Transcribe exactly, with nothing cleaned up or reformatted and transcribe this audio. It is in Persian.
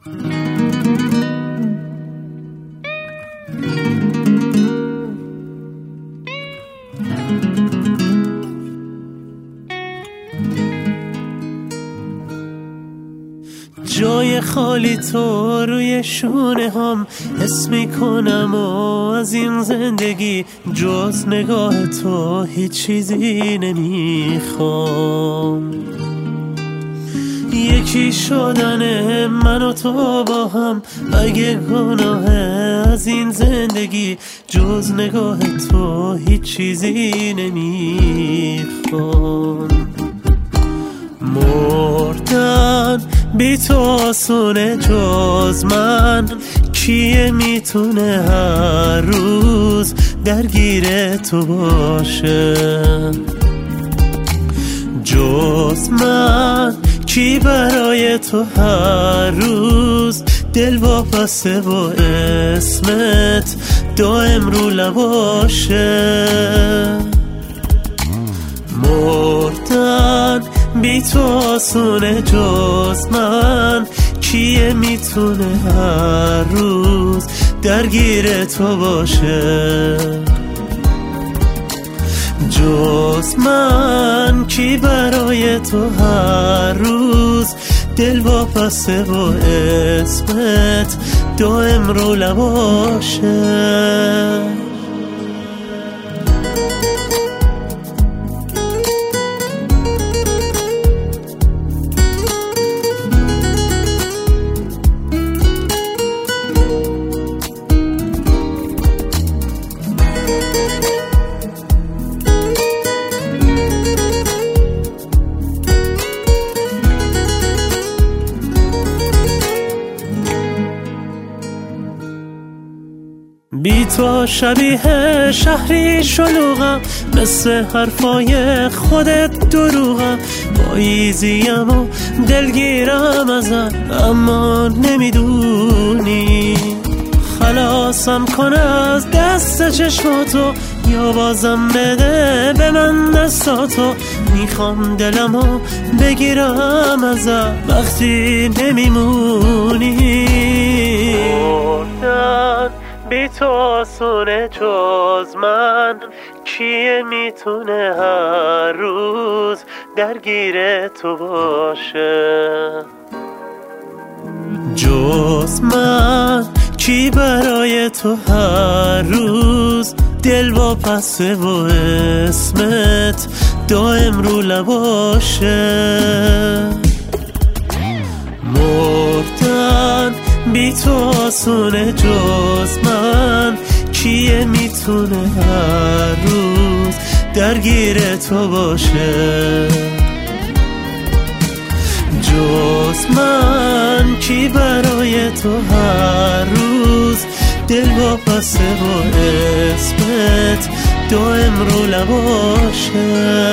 جای خالی تو روی شونه هم حس میکنم و از این زندگی جز نگاه تو هیچ چیزی نمیخوام. یکی شدن من و تو با هم اگه گناه از این زندگی جز نگاه تو هیچ چیزی نمیخوام. مردن بی تو آسونه جز من، کیه میتونه هر روز درگیر تو باشه جز من؟ کی برای تو هر روز دل واپسه و اسمت دائم رو لباشه؟ مردن بی تو آسونه جز من، کیه میتونه هر روز درگیر تو باشه جز من؟ کی برای تو هر روز دل واپسه و اسمت دائم رو لباشه؟ بی تو شبیه شهری شلوغم، مثل حرفای خودت دروغم، پاییزیم و دلگیرم ازت اما نمیدونی. خلاصم کن از دست چشماتو یا بازم بده به من دستاتو، میخوام دلمو بگیرم ازت وقتی نمیمونی. مردن بی تو آسونه جز من، کیه میتونه هر روز درگیر تو باشه جز من؟ کی برای تو هر روز دل واپسه و اسمت دائم رو لباشه؟ مردن بی تو آسونه جز من، کیه میتونه هر روز درگیر تو باشه جز من؟ کی برای تو هر روز دل واپسه و اسمت دائم رو لباشه؟